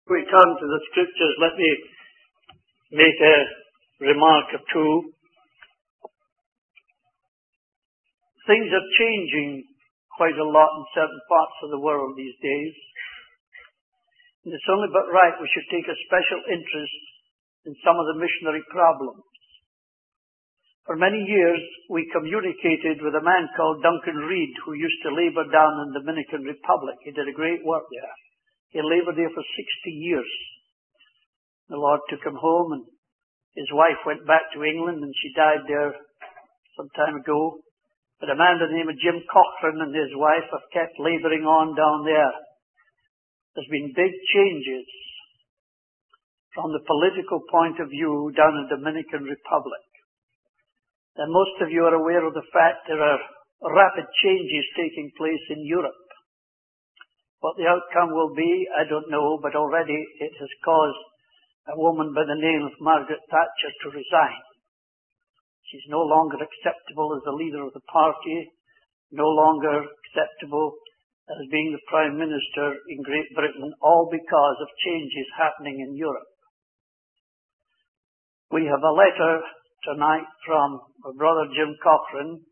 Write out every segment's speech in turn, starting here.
We turn to the scriptures. Let me make a remark or two. Things are changing quite a lot in certain parts of the world these days. And it's only but right we should take a special interest in some of the missionary problems. For many years, we communicated with a man called Duncan Reid, who used to labor down in the Dominican Republic. He did a great work there. He labored there for 60 years. The Lord took him home, and his wife went back to England, and she died there some time ago. But a man by the name of Jim Cochran and his wife have kept laboring on down there. There's been big changes from the political point of view down in the Dominican Republic. And most of you are aware of the fact there are rapid changes taking place in Europe. What the outcome will be, I don't know, but already it has caused a woman by the name of Margaret Thatcher to resign. She's no longer acceptable as the leader of the party, no longer acceptable as being the Prime Minister in Great Britain, all because of changes happening in Europe. We have a letter tonight from our brother Jim Cochran,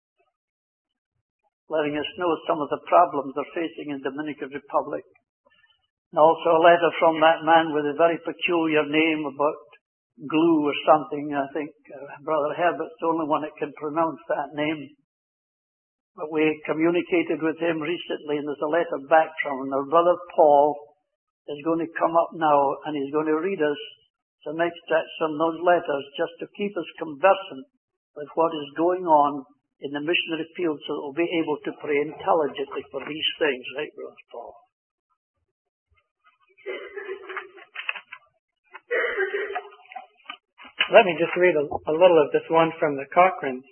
letting us know some of the problems they're facing in the Dominican Republic. And also a letter from that man with a very peculiar name about glue or something. I think Brother Herbert's the only one that can pronounce that name. But we communicated with him recently, and there's a letter back from him. Our brother Paul is going to come up now, and he's going to read us some extracts from those letters just to keep us conversant with what is going on in the missionary field so that we'll be able to pray intelligently for these things. Right, Brother Paul? Let me just read a little of this one from the Cochrans.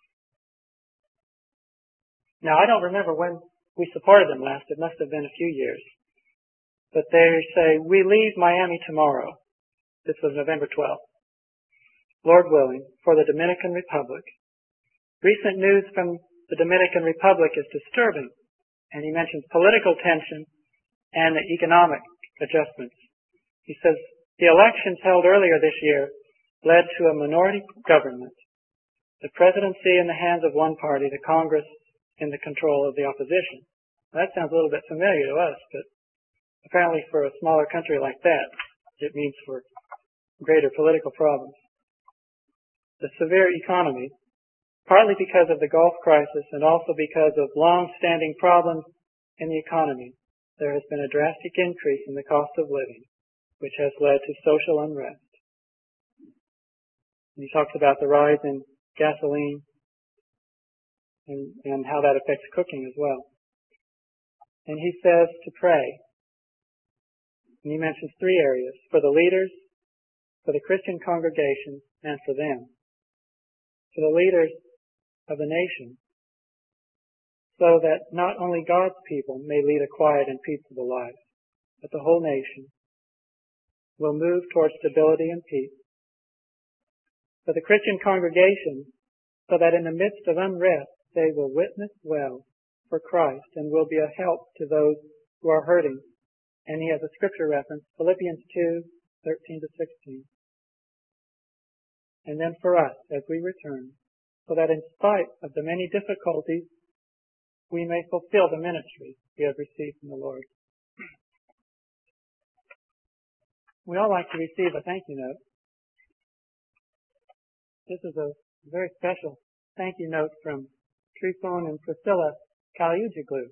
Now, I don't remember when we supported them last. It must have been a few years. But they say, "We leave Miami tomorrow." This was November 12th. "Lord willing, for the Dominican Republic. Recent news from the Dominican Republic is disturbing," and he mentions political tension and the economic adjustments. He says, "The elections held earlier this year led to a minority government, the presidency in the hands of one party, the Congress in the control of the opposition." That sounds a little bit familiar to us, but apparently for a smaller country like that, it means for greater political problems. The severe economy, partly because of the Gulf crisis and also because of long-standing problems in the economy, there has been a drastic increase in the cost of living, which has led to social unrest. And he talks about the rise in gasoline and how that affects cooking as well. And he says to pray. And he mentions three areas: for the leaders, for the Christian congregation, and for them. For the leaders of the nation, so that not only God's people may lead a quiet and peaceable life, but the whole nation will move towards stability and peace. For the Christian congregation, so that in the midst of unrest they will witness well for Christ and will be a help to those who are hurting. And he has a scripture reference, Philippians 2:13-16. And then for us, as we return, so that in spite of the many difficulties, we may fulfill the ministry we have received from the Lord. We all like to receive a thank you note. This is a very special thank you note from Trifon and Priscilla Kaliujiglu.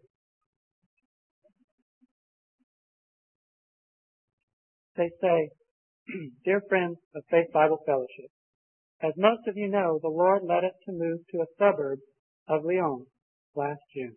They say, "Dear friends of Faith Bible Fellowship, as most of you know, the Lord led us to move to a suburb of Lyon last June.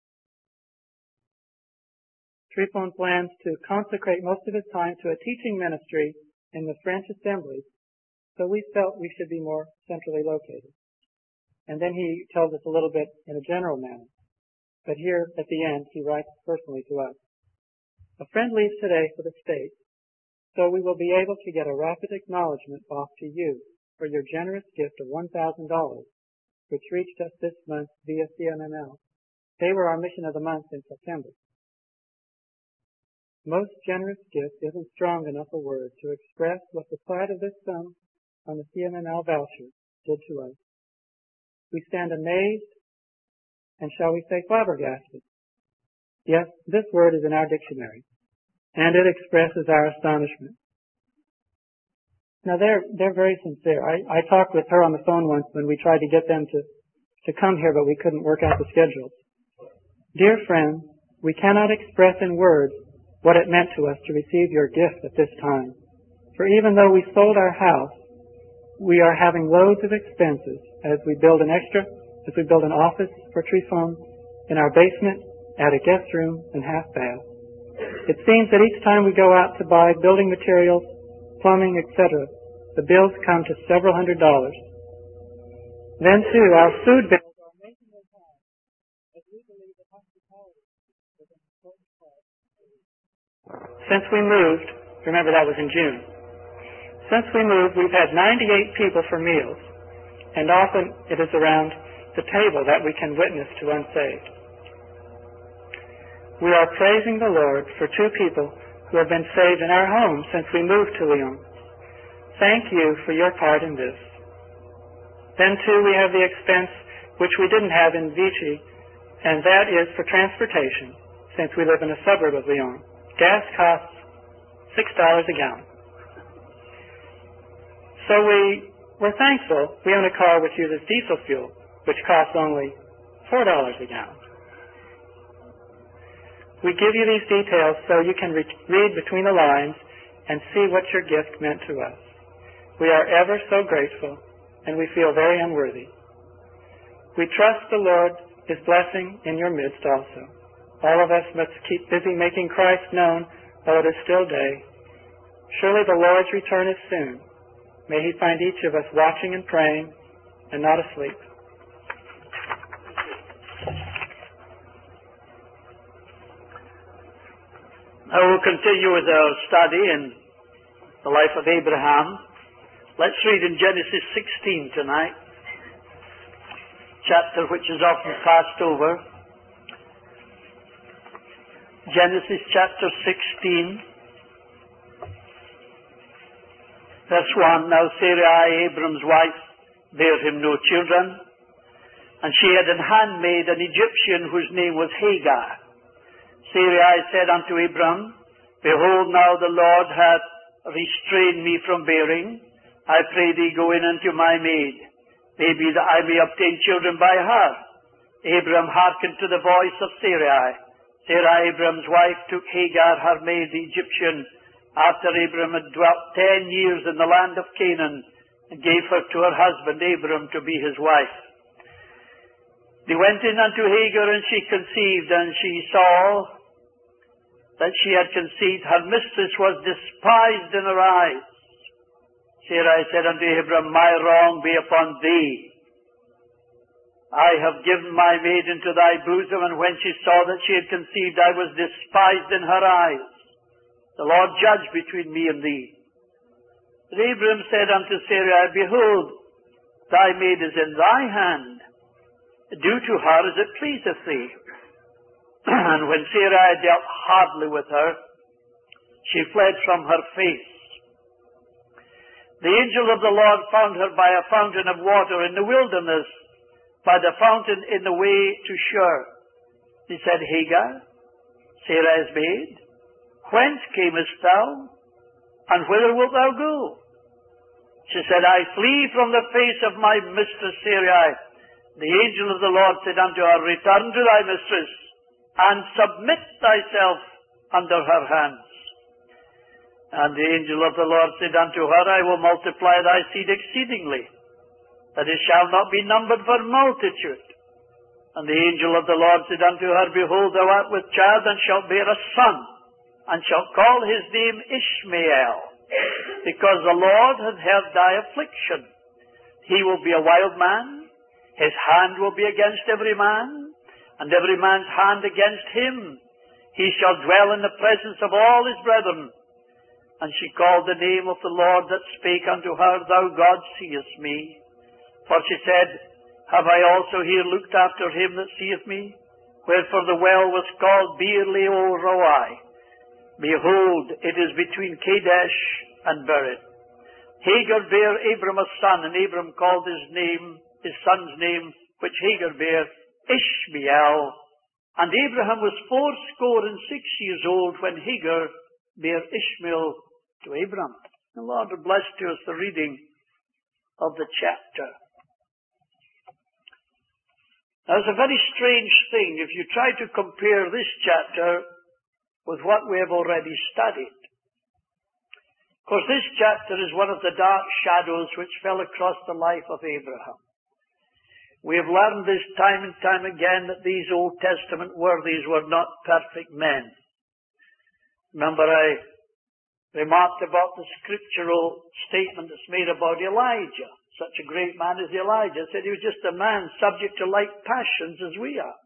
Trifon plans to consecrate most of his time to a teaching ministry in the French Assembly, so we felt we should be more centrally located." And then he tells us a little bit in a general manner. But here at the end, he writes personally to us. "A friend leaves today for the States, so we will be able to get a rapid acknowledgement off to you for your generous gift of $1,000, which reached us this month via CMML. They were our mission of the month in September. most generous gift isn't strong enough a word to express what the sight of this sum on the CMML voucher did to us. We stand amazed, and shall we say flabbergasted? Yes, this word is in our dictionary, and it expresses our astonishment. Now they're very sincere. I talked with her on the phone once when we tried to get them to come here, but we couldn't work out the schedules. Dear friends, we cannot express in words what it meant to us to receive your gift at this time. For even though we sold our house, we are having loads of expenses as we build an office for Trifon in our basement, add a guest room, and half bath. It seems that each time we go out to buy building materials, plumbing, etc., the bills come to several $100s. Then, too, our food bills are amazingly high, as we believe that hospitality is an important part. Since we moved, remember that was in June, since we moved, we've had 98 people for meals, and often it is around the table that we can witness to unsaved. We are praising the Lord for 2 people who have been saved in our home since we moved to Lyon. Thank you for your part in this. Then, too, we have the expense which we didn't have in Vichy, and that is for transportation, since we live in a suburb of Lyon. Gas costs $6 a gallon. So we're thankful we own a car which uses diesel fuel, which costs only $4 a gallon. We give you these details so you can read between the lines and see what your gift meant to us. We are ever so grateful, and we feel very unworthy. We trust the Lord is blessing in your midst also. All of us must keep busy making Christ known while it is still day. Surely the Lord's return is soon. May He find each of us watching and praying and not asleep. Now we'll continue with our study in the life of Abraham. Let's read in Genesis 16 tonight, chapter which is often passed over. Genesis chapter 16. Verse 1, Now Sarai, Abram's wife, bare him no children, and she had an handmaid, an Egyptian, whose name was Hagar. Sarai said unto Abram, Behold, now the Lord hath restrained me from bearing. I pray thee, go in unto my maid. Maybe that I may obtain children by her. Abram hearkened to the voice of Sarai. Sarai, Abram's wife, took Hagar, her maid, the Egyptian, after Abram had dwelt 10 years in the land of Canaan, and gave her to her husband Abram to be his wife. They went in unto Hagar, and she conceived, and she saw that she had conceived. Her mistress was despised in her eyes. Sarai said unto Abram, My wrong be upon thee. I have given my maid into thy bosom, and when she saw that she had conceived, I was despised in her eyes. The Lord judge between me and thee. But Abram said unto Sarai, Behold, thy maid is in thy hand. Do to her as it pleaseth thee. And when Sarai dealt hardly with her, she fled from her face. The angel of the Lord found her by a fountain of water in the wilderness, by the fountain in the way to Shur. He said, Hagar, Sarai's maid, whence camest thou, and whither wilt thou go? She said, I flee from the face of my mistress Sarai. The angel of the Lord said unto her, Return to thy mistress, and submit thyself under her hands. And the angel of the Lord said unto her, I will multiply thy seed exceedingly, that it shall not be numbered for multitude. And the angel of the Lord said unto her, Behold, thou art with child, and shalt bear a son, and shalt call his name Ishmael, because the Lord hath heard thy affliction. He will be a wild man, his hand will be against every man, and every man's hand against him. He shall dwell in the presence of all his brethren. And she called the name of the Lord that spake unto her, Thou God seest me. For she said, Have I also here looked after him that seeth me? Wherefore the well was called Beer-Lahai-roi. Behold, it is between Kadesh and Bered. Hagar bare Abram a son, and Abram called his son's name, which Hagar bare, Ishmael. And Abraham was 86 years old when Hagar bare Ishmael to Abram. The Lord will bless to us the reading of the chapter. Now, it's a very strange thing if you try to compare this chapter with what we have already studied. Of course, this chapter is one of the dark shadows which fell across the life of Abraham. We have learned this time and time again that these Old Testament worthies were not perfect men. Remember, I remarked about the scriptural statement that's made about Elijah. Such a great man as Elijah. I said he was just a man subject to like passions as we are.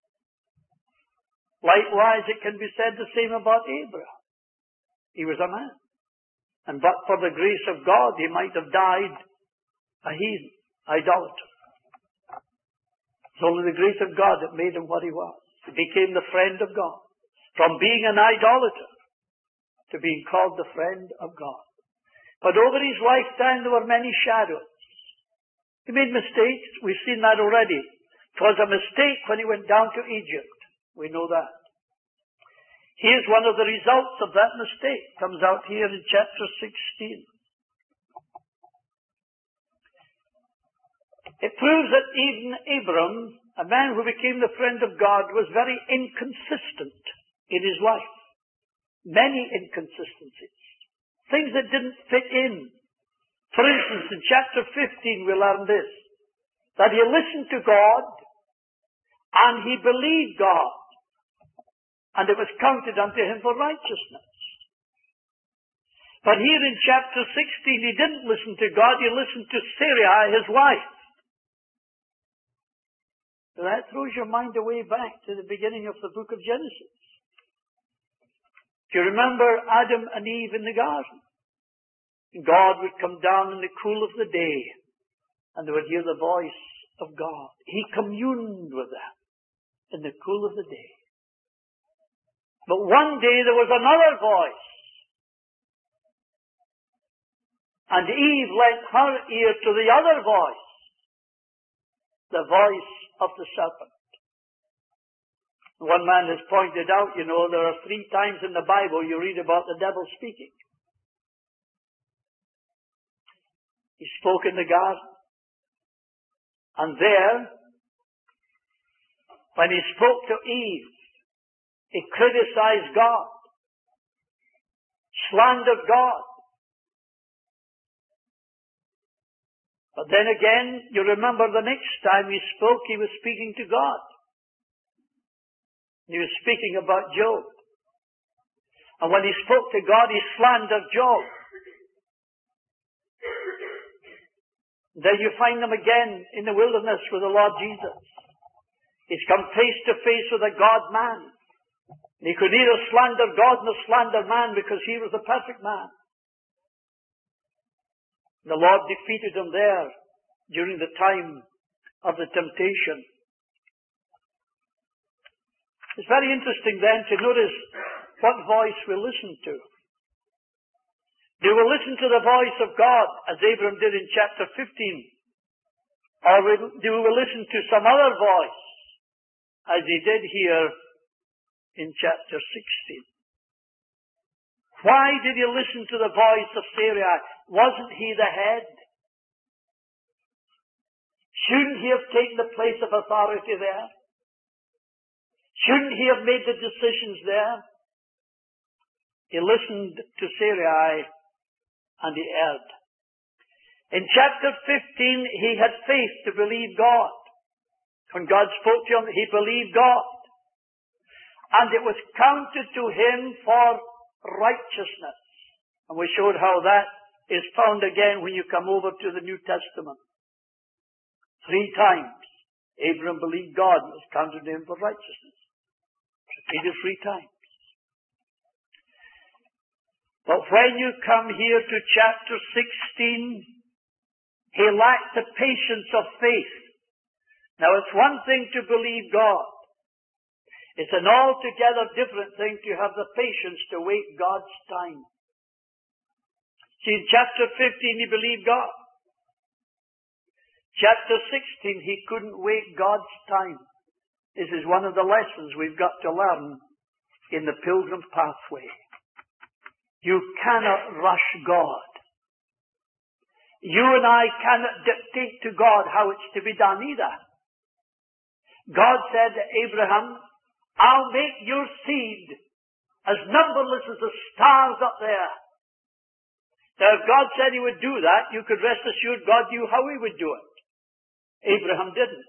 Likewise, it can be said the same about Abraham. He was a man. And but for the grace of God, he might have died a heathen, idolater. It's only the grace of God that made him what he was. He became the friend of God. From being an idolater to being called the friend of God. But over his lifetime there were many shadows. He made mistakes. We've seen that already. It was a mistake when he went down to Egypt. We know that. Here's one of the results of that mistake. It comes out here in chapter 16. It proves that even Abram, a man who became the friend of God, was very inconsistent in his life. Many inconsistencies. Things that didn't fit in. For instance, in chapter 15 we learn this, that he listened to God and he believed God, and it was counted unto him for righteousness. But here in chapter 16 he didn't listen to God, he listened to Sarai, his wife. So that throws your mind away back to the beginning of the book of Genesis. Do you remember Adam and Eve in the garden? God would come down in the cool of the day and they would hear the voice of God. He communed with them in the cool of the day. But one day there was another voice. And Eve lent her ear to the other voice. The voice of the serpent. One man has pointed out, there are 3 times in the Bible you read about the devil speaking. He spoke in the garden. And there, when he spoke to Eve, he criticized God, slandered God. But then again, you remember the next time he spoke, he was speaking to God. He was speaking about Job. And when he spoke to God, he slandered Job. Then you find him again in the wilderness with the Lord Jesus. He's come face to face with a God-man. He could neither slander God nor slander man because he was the perfect man. The Lord defeated him there during the time of the temptation. It's very interesting then to notice what voice we listen to. Do we listen to the voice of God as Abram did in chapter 15? Or do we listen to some other voice as he did here in chapter 16? Why did he listen to the voice of Sarai? Wasn't he the head? Shouldn't he have taken the place of authority there? Shouldn't he have made the decisions there? He listened to Sarai and he erred. In chapter 15, he had faith to believe God. When God spoke to him, he believed God. And it was counted to him for righteousness. And we showed how that is found again when you come over to the New Testament. 3 times, Abram believed God and it was counted to him for righteousness. Repeated 3 times. But when you come here to chapter 16, he lacked the patience of faith. Now it's one thing to believe God. It's an altogether different thing to have the patience to wait God's time. See, in chapter 15, he believed God. Chapter 16, he couldn't wait God's time. This is one of the lessons we've got to learn in the pilgrim pathway. You cannot rush God. You and I cannot dictate to God how it's to be done either. God said to Abraham, I'll make your seed as numberless as the stars up there. Now, if God said he would do that, you could rest assured God knew how he would do it. Abraham didn't.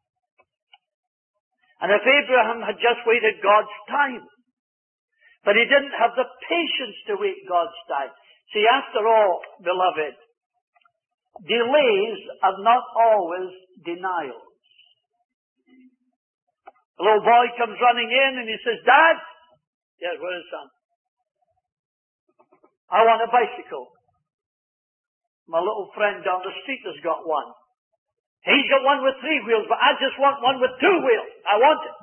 And if Abraham had just waited God's time, but he didn't have the patience to wait God's time. See, after all, beloved, delays are not always denials. A little boy comes running in and he says, Dad, yes, where is son? I want a bicycle. My little friend down the street has got one. He's got one with 3 wheels, but I just want one with 2 wheels. I want it.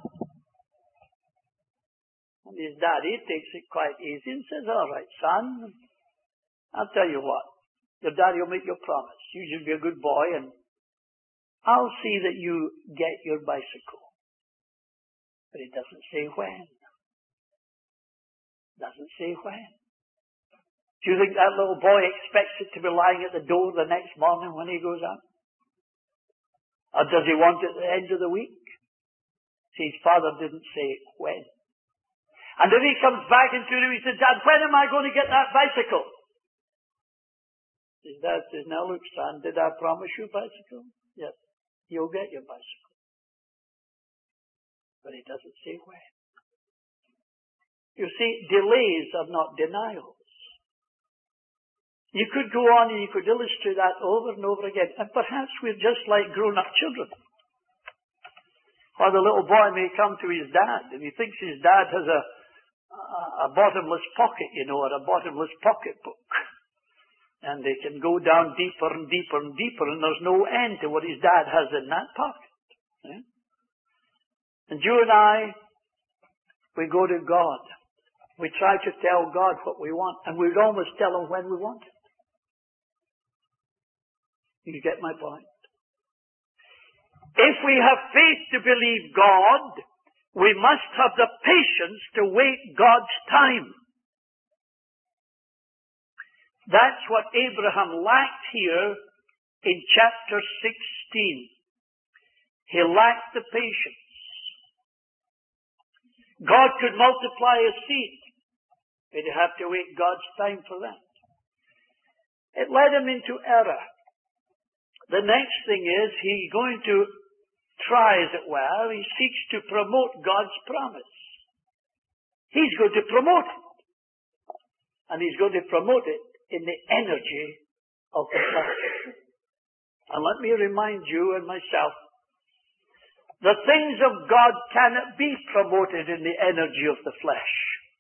And his daddy takes it quite easy and says, all right, son, I'll tell you what. Your daddy will make you a promise. You should be a good boy and I'll see that you get your bicycle. But it doesn't say when. Doesn't say when. Do you think that little boy expects it to be lying at the door the next morning when he goes out? Or does he want it at the end of the week? See, his father didn't say when. And then he comes back into him, he says, Dad, when am I going to get that bicycle? His dad says, now look, son, did I promise you a bicycle? Yes, you'll get your bicycle. But he doesn't say when. You see, delays are not denials. You could go on and you could illustrate that over and over again. And perhaps we're just like grown-up children. Or the little boy may come to his dad and he thinks his dad has a bottomless pocket, or a bottomless pocketbook. And they can go down deeper and deeper and deeper and there's no end to what his dad has in that pocket. And you and I, we go to God. We try to tell God what we want and we'd almost tell him when we want it. You get my point? If we have faith to believe God, we must have the patience to wait God's time. That's what Abraham lacked here in chapter 16. He lacked the patience. God could multiply a seed, but he'd have to wait God's time for that. It led him into error. The next thing is he's going to try, as it were, he seeks to promote God's promise. He's going to promote it. And he's going to promote it in the energy of the flesh. And let me remind you and myself, the things of God cannot be promoted in the energy of the flesh.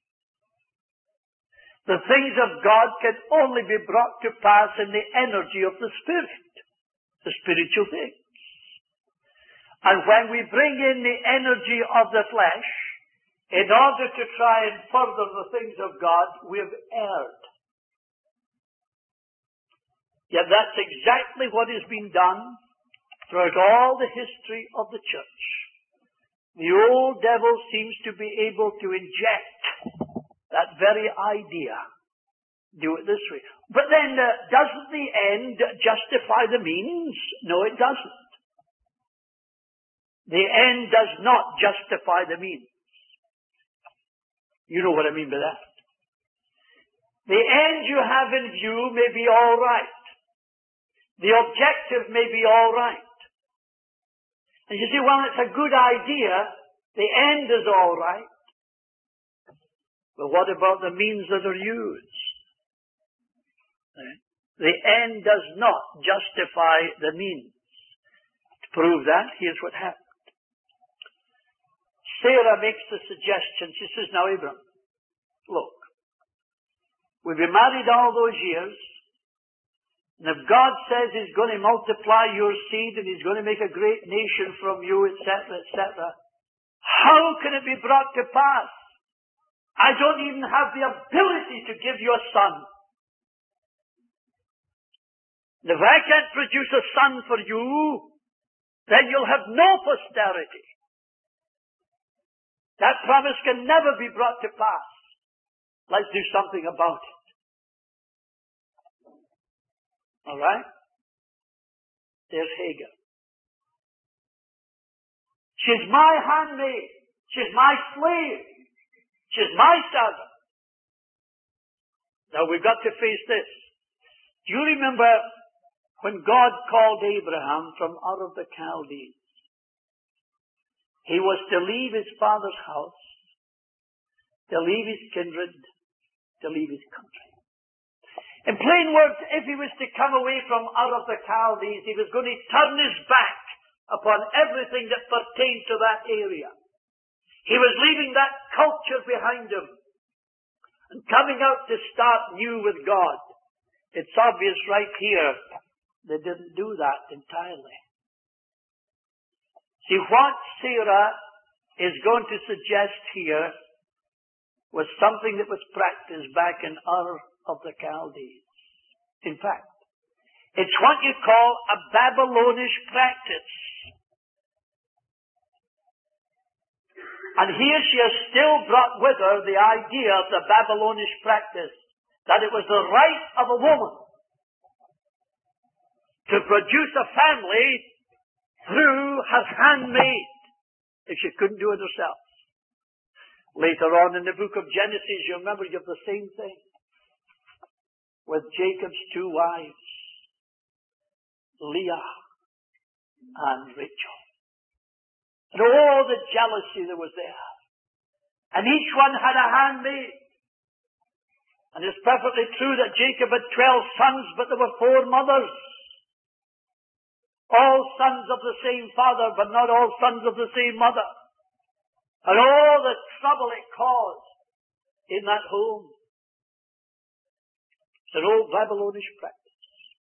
The things of God can only be brought to pass in the energy of the Spirit. The spiritual things. And when we bring in the energy of the flesh, in order to try and further the things of God, we've erred. Yet that's exactly what has been done throughout all the history of the church. The old devil seems to be able to inject that very idea. Do it this way. But then, doesn't the end justify the means? No, it doesn't. The end does not justify the means. You know what I mean by that. The end you have in view may be all right. The objective may be all right. And you say, well, it's a good idea. The end is all right. But what about the means that are used? The end does not justify the means. To prove that, here's what happened. Sarah makes the suggestion. She says, now Abraham, look, we've been married all those years, and if God says he's going to multiply your seed and he's going to make a great nation from you, etc., etc., How can it be brought to pass? I don't even have the ability to give you a son. And if I can't produce a son for you, then you'll have no posterity. That promise can never be brought to pass. Let's do something about it. All right? There's Hagar. She's my handmaid. She's my slave. She's my servant. Now we've got to face this. Do you remember when God called Abraham from out of the Chaldees? He was to leave his father's house, to leave his kindred, to leave his country. In plain words, if he was to come away from out of the Chaldees, he was going to turn his back upon everything that pertained to that area. He was leaving that culture behind him and coming out to start new with God. It's obvious right here they didn't do that entirely. See, what Sarah is going to suggest here was something that was practiced back in Ur of the Chaldees. In fact, it's what you call a Babylonish practice. And here she has still brought with her the idea of the Babylonish practice, that it was the right of a woman to produce a family through her handmaid, if she couldn't do it herself. Later on in the book of Genesis, you remember you have the same thing with Jacob's two wives, Leah and Rachel. And all the jealousy that was there. And each one had a handmaid. And it's perfectly true that Jacob had 12 sons, but there were 4 mothers. All sons of the same father, but not all sons of the same mother. And all the trouble it caused in that home. It's an old Babylonish practice.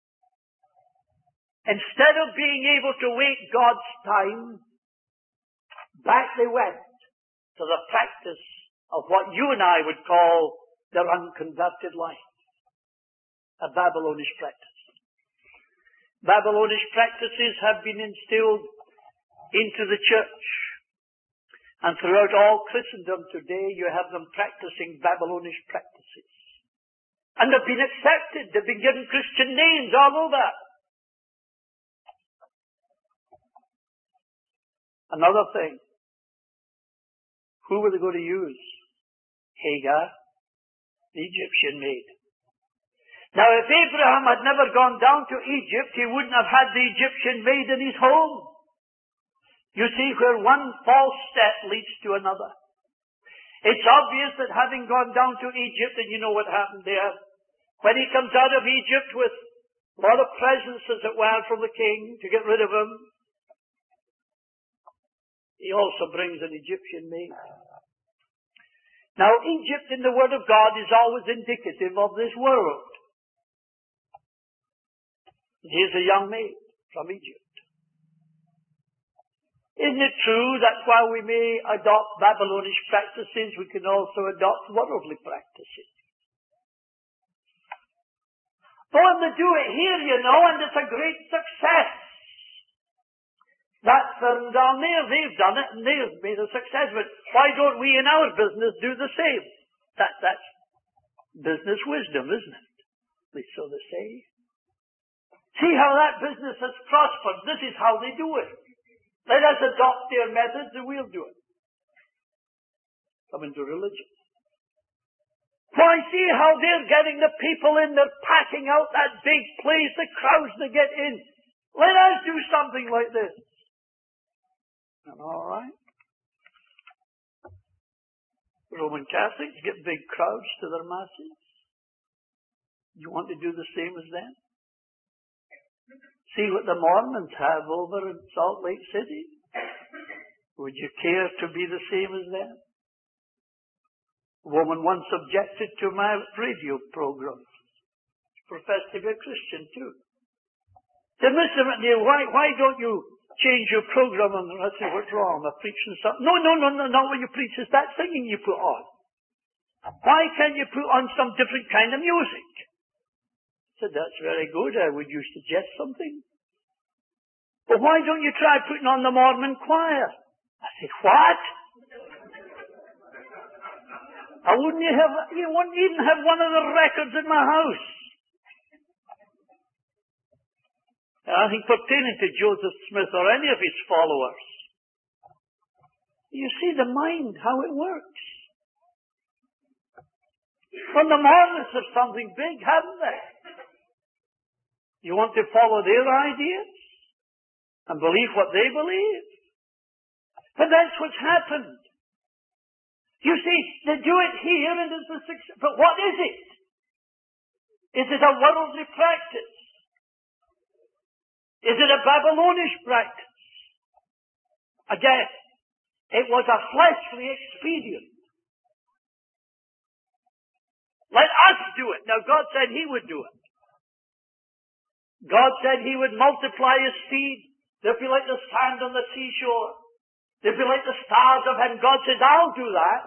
Instead of being able to wait God's time, back they went to the practice of what you and I would call their unconverted life. A Babylonish practice. Babylonish practices have been instilled into the church. And throughout all Christendom today, you have them practicing Babylonish practices. And they've been accepted. They've been given Christian names all over. Another thing. Who were they going to use? Hagar, the Egyptian maid. Now, if Abraham had never gone down to Egypt, he wouldn't have had the Egyptian maid in his home. You see, where one false step leads to another. It's obvious that having gone down to Egypt, and you know what happened there, when he comes out of Egypt with a lot of presents, as it were, from the king to get rid of him, he also brings an Egyptian maid. Now, Egypt in the Word of God is always indicative of this world. Here's a young maid from Egypt. Isn't it true that while we may adopt Babylonish practices, we can also adopt worldly practices? Oh, and they do it here, you know, and it's a great success. That firm down there, they've done it and they've made a success of it. Why don't we in our business do the same? That's business wisdom, isn't it? At least so they say. See how that business has prospered. This is how they do it. Let us adopt their methods and we'll do it. Come into religion. Why, see how they're getting the people in, they're packing out that big place, the crowds to get in. Let us do something like this. And all right. Roman Catholics get big crowds to their masses. You want to do the same as them? See what the Mormons have over in Salt Lake City. Would you care to be the same as them? A woman once objected to my radio program. She professed to be a Christian too. Said, Mr. McNeil, why don't you change your program. And I say, what's wrong? I'm preaching something. No, not what you preach. It's that singing you put on. Why can't you put on some different kind of music? I said, that's very good. Would you suggest something? But why don't you try putting on the Mormon choir? I said, what? You wouldn't even have one of the records in my house. I think pertaining to Joseph Smith or any of his followers. You see the mind, how it works. From the Mormons have something big, haven't they? You want to follow their ideas and believe what they believe? But that's what's happened. You see, they do it here and it's a success. But what is it? Is it a worldly practice? Is it a Babylonish practice? Again, it was a fleshly expedient. Let us do it. Now God said He would do it. God said He would multiply His seed. They'll be like the sand on the seashore. They'll be like the stars of heaven. God said, I'll do that.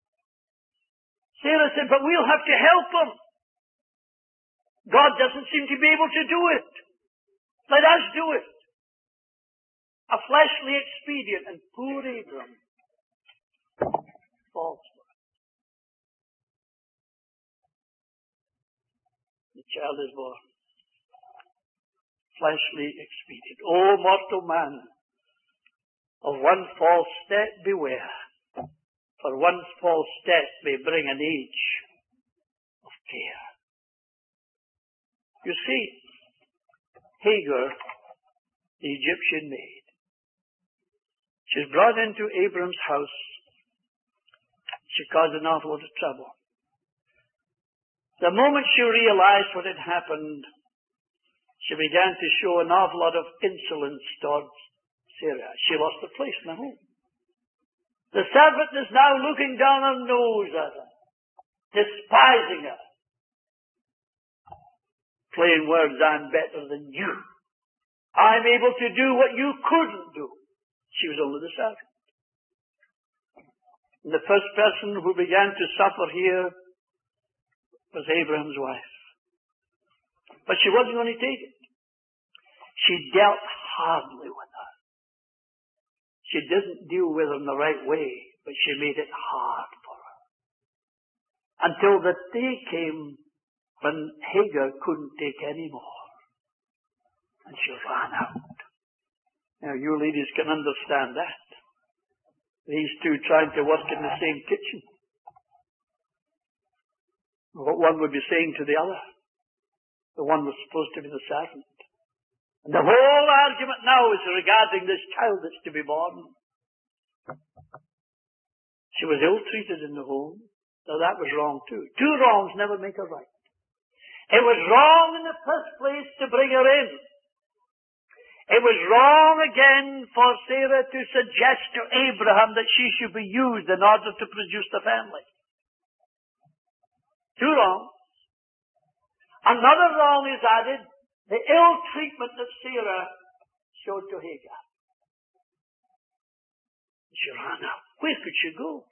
Sarah said, but we'll have to help Him. God doesn't seem to be able to do it. Let us do it. A fleshly expedient. And poor Abram falls for it. The child is born. Fleshly expedient. O mortal man, of one false step beware. For one false step may bring an age of care. You see, Hagar, the Egyptian maid, she's brought into Abram's house. She caused an awful lot of trouble. The moment she realized what had happened, she began to show an awful lot of insolence towards Sarah. She lost her place in the home. The servant is now looking down her nose at her, despising her. Plain words, I'm better than you. I'm able to do what you couldn't do. She was only the servant. And the first person who began to suffer here was Abraham's wife. But she wasn't going to take it. She dealt hardly with her. She didn't deal with her in the right way, but she made it hard for her. Until the day came when Hagar couldn't take any more. And she ran out. Now, you ladies can understand that. These two trying to work in the same kitchen. What one would be saying to the other. The one was supposed to be the servant. And the whole argument now is regarding this child that's to be born. She was ill-treated in the home. So that was wrong too. Two wrongs never make a right. It was wrong in the first place to bring her in. It was wrong again for Sarah to suggest to Abraham that she should be used in order to produce the family. Two wrongs. Another wrong is added, the ill treatment that Sarah showed to Hagar. She ran out. Where could she go?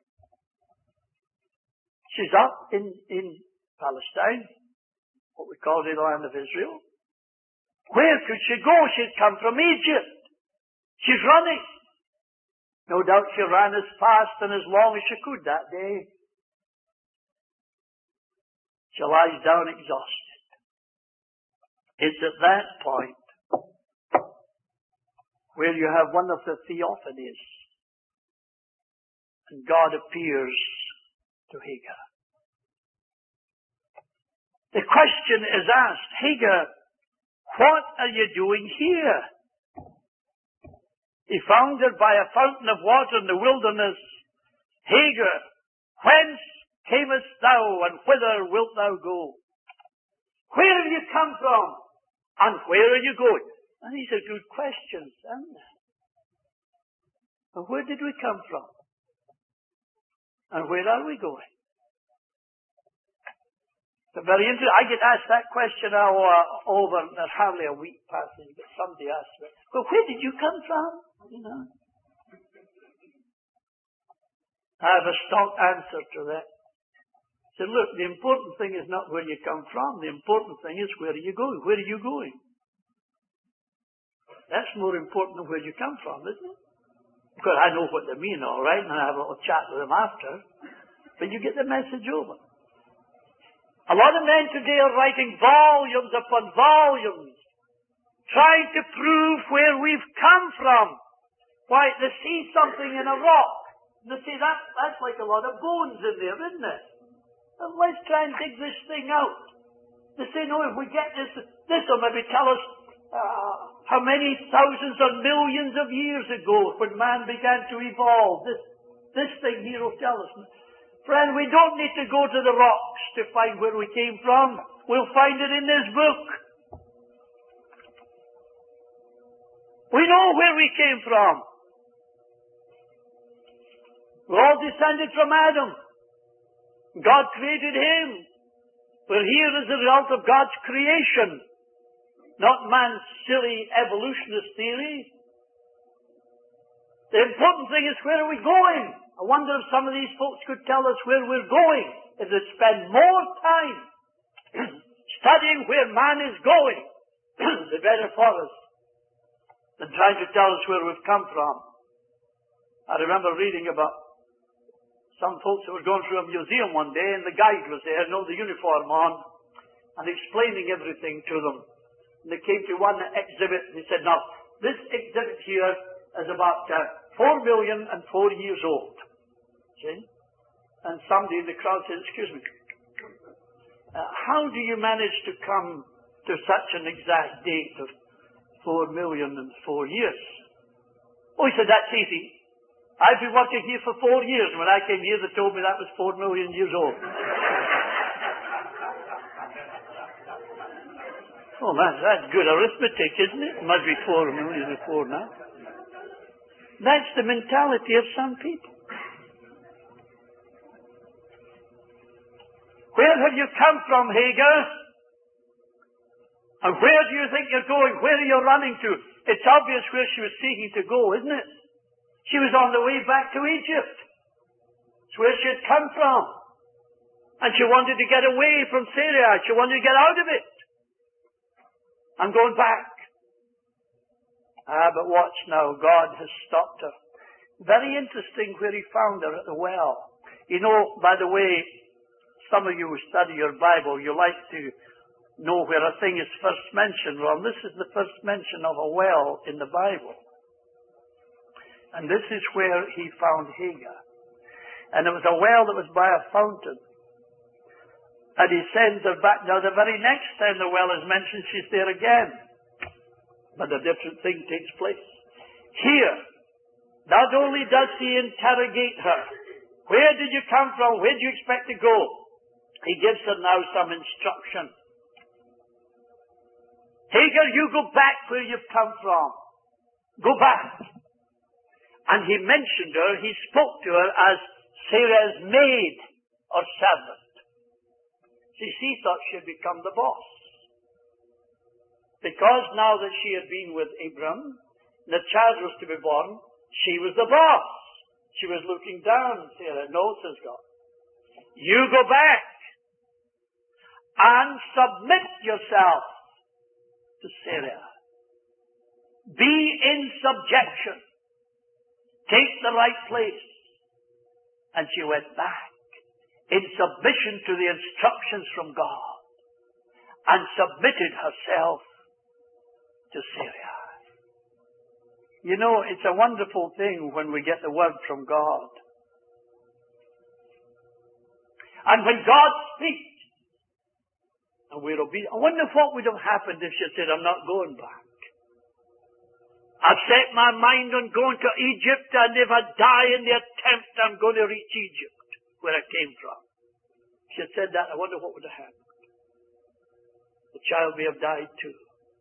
She's up in Palestine, what we call the land of Israel. Where could she go? She'd come from Egypt. She's running. No doubt she ran as fast and as long as she could that day. She lies down exhausted. It's at that point where you have one of the theophanies and God appears to Hagar. The question is asked, Hagar, what are you doing here? He found her by a fountain of water in the wilderness. Hagar, whence camest thou, and whither wilt thou go? Where have you come from? And where are you going? And these are good questions, aren't they? But where did we come from? And where are we going? But very interesting. I get asked that question now over, there's hardly a week passes, but somebody asks me, well, where did you come from? You know. I have a stock answer to that. I said, look, the important thing is not where you come from. The important thing is where are you going? Where are you going? That's more important than where you come from, isn't it? Because I know what they mean, all right, and I have a little chat with them after. But you get the message over. A lot of men today are writing volumes upon volumes, trying to prove where we've come from. Why, they see something in a rock. They say, that's like a lot of bones in there, isn't it? And let's try and dig this thing out. They say, no, if we get this will maybe tell us how many thousands or millions of years ago when man began to evolve. This thing here will tell us. Friend, we don't need to go to the rocks to find where we came from. We'll find it in this book. We know where we came from. We're all descended from Adam. God created him. We're here as a result of God's creation, not man's silly evolutionist theory. The important thing is, where are we going? I wonder if some of these folks could tell us where we're going. If they spend more time studying where man is going, the better for us than trying to tell us where we've come from. I remember reading about some folks that were going through a museum one day, and the guide was there, no, the uniform on, and explaining everything to them. And they came to one exhibit, and he said, now, this exhibit here is about 4 million and 4 years old. See? And somebody in the crowd said, excuse me, how do you manage to come to such an exact date of 4 million and 4 years? Oh, he said, that's easy. I've been working here for 4 years. When I came here, they told me that was 4 million years old. Oh, man, that's good arithmetic, isn't it? It must be 4 million and 4 now. That's the mentality of some people. Where have you come from, Hagar? And where do you think you're going? Where are you running to? It's obvious where she was seeking to go, isn't it? She was on the way back to Egypt. It's where she had come from. And she wanted to get away from Syria. She wanted to get out of it. I'm going back. But watch now. God has stopped her. Very interesting where he found her at the well. You know, by the way, some of you who study your Bible, you like to know where a thing is first mentioned. Well, this is the first mention of a well in the Bible. And this is where he found Hagar. And it was a well that was by a fountain. And he sends her back. Now, the very next time the well is mentioned, she's there again. But a different thing takes place. Here, not only does he interrogate her, where did you come from? Where do you expect to go? He gives her now some instruction. Hagar, you go back where you've come from. Go back. And he mentioned her, he spoke to her as Sarah's maid or servant. See, she thought she had become the boss. Because now that she had been with Abram, the child was to be born, she was the boss. She was looking down, Sarah. No, says God. You go back and submit yourself to Sarah. Be in subjection. Take the right place. And she went back in submission to the instructions from God and submitted herself to Syria. You know, it's a wonderful thing when we get the word from God. And when God speaks, and we're obedient. I wonder what would have happened if she said, I'm not going back. I've set my mind on going to Egypt, and if I die in the attempt, I'm going to reach Egypt, where I came from. If she had said that, I wonder what would have happened. The child may have died too.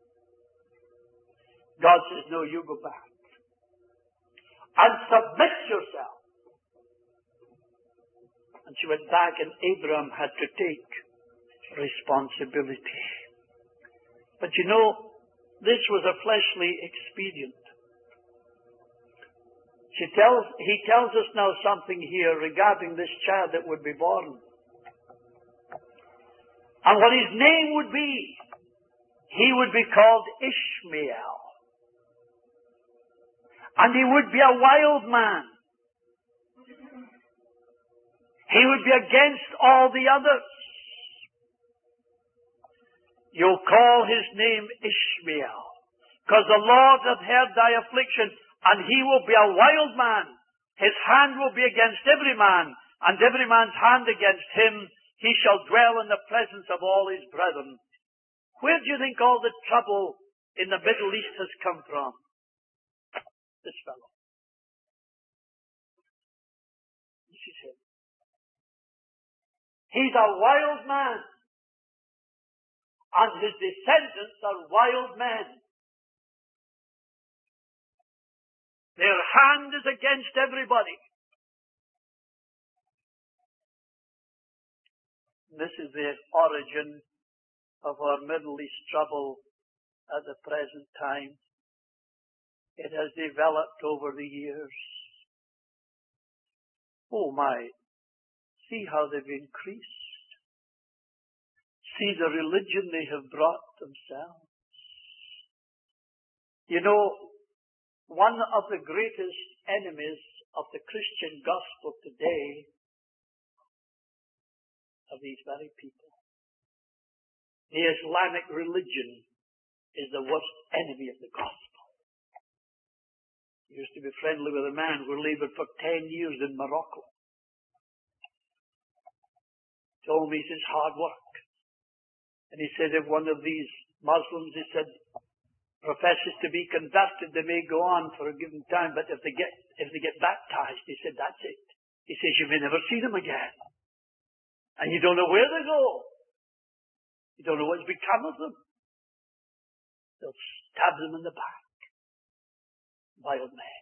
God says, no, you go back. And submit yourself. And she went back, and Abram had to take responsibility. But you know, this was a fleshly expedient. He tells us now something here regarding this child that would be born. And what his name would be. He would be called Ishmael. And he would be a wild man. He would be against all the others. You'll call his name Ishmael, because the Lord hath heard thy affliction, and he will be a wild man. His hand will be against every man, and every man's hand against him. He shall dwell in the presence of all his brethren. Where do you think all the trouble in the Middle East has come from? This fellow. This is him. He's a wild man. And his descendants are wild men. Their hand is against everybody. This is the origin of our Middle East trouble at the present time. It has developed over the years. Oh my, see how they've increased. See the religion they have brought themselves. You know, one of the greatest enemies of the Christian gospel today are these very people. The Islamic religion is the worst enemy of the gospel. I used to be friendly with a man who labored for 10 years in Morocco. Told me it's hard work. And he said if one of these Muslims, he said, professes to be converted, they may go on for a given time, but if they get baptized, he said, that's it. He says, you may never see them again. And you don't know where they go. You don't know what's become of them. They'll stab them in the back. Wild men.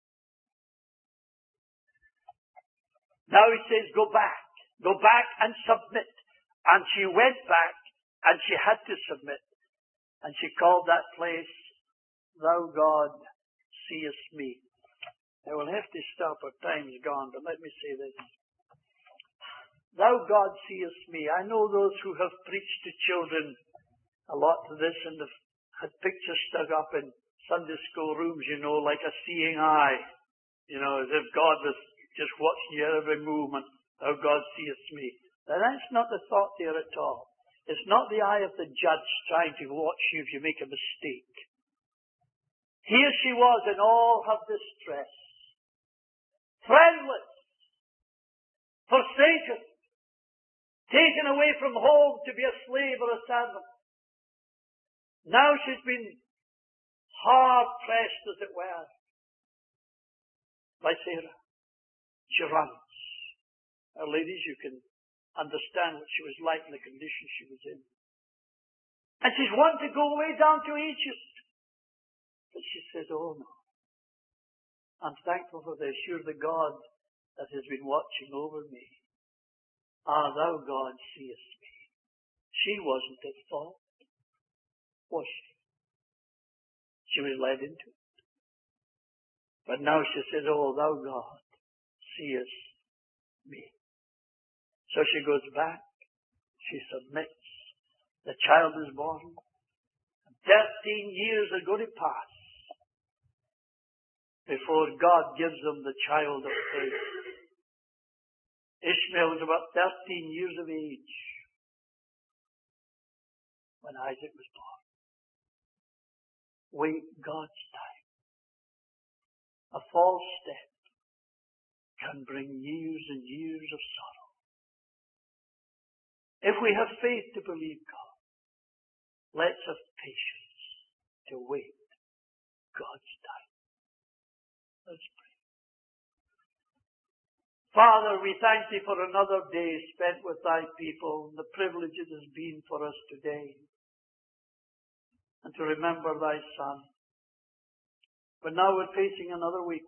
Now he says, go back and submit. And she went back, and she had to submit. And she called that place, Thou God seest me. Now we'll have to stop, our time's gone, but let me say this. Thou God seest me. I know those who have preached to children a lot to this and have had pictures stuck up in Sunday school rooms, you know, like a seeing eye. You know, as if God was just watching your every movement. Thou God seest me. Now that's not the thought there at all. It's not the eye of the judge trying to watch you if you make a mistake. Here she was in all her distress. Friendless. Forsaken. Taken away from home to be a slave or a servant. Now she's been hard pressed, as it were, by Sarah. She runs. Now, ladies, you can understand what she was like in the condition she was in. And she's wanting to go way down to Egypt. But she says, oh no. I'm thankful for this. You're the God that has been watching over me. Ah, thou God seest me. She wasn't at fault, was she? She was led into it. But now she says, oh, thou God seest me. So she goes back. She submits. The child is born. 13 years are going to pass before God gives them the child of faith. Ishmael was about 13 years of age when Isaac was born. Wait God's time. A false step can bring years and years of sorrow. If we have faith to believe God, let's have patience to wait God's time. Let's pray. Father, we thank Thee for another day spent with Thy people, and the privilege it has been for us today, and to remember Thy Son. But now we're facing another week.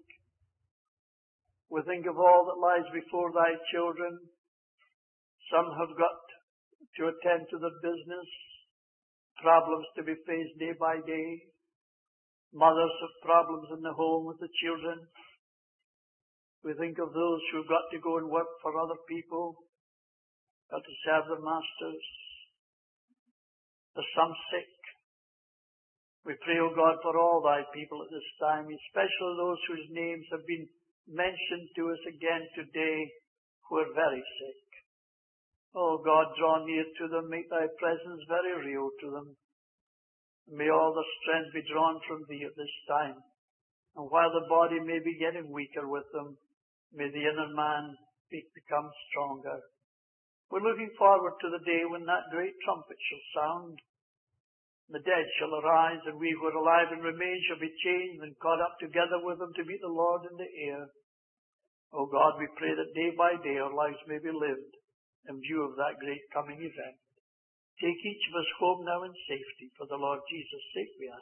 We think of all that lies before Thy children. Some have got to attend to the business, problems to be faced day by day, mothers have problems in the home with the children. We think of those who've got to go and work for other people, got to serve their masters. There's some sick. We pray, O God, for all thy people at this time, especially those whose names have been mentioned to us again today who are very sick. Oh God, draw near to them, make thy presence very real to them. May all their strength be drawn from thee at this time. And while the body may be getting weaker with them, may the inner man become stronger. We're looking forward to the day when that great trumpet shall sound. The dead shall arise, and we who are alive and remain shall be changed and caught up together with them to meet the Lord in the air. O God, we pray that day by day our lives may be lived in view of that great coming event. Take each of us home now in safety. For the Lord Jesus' sake we ask.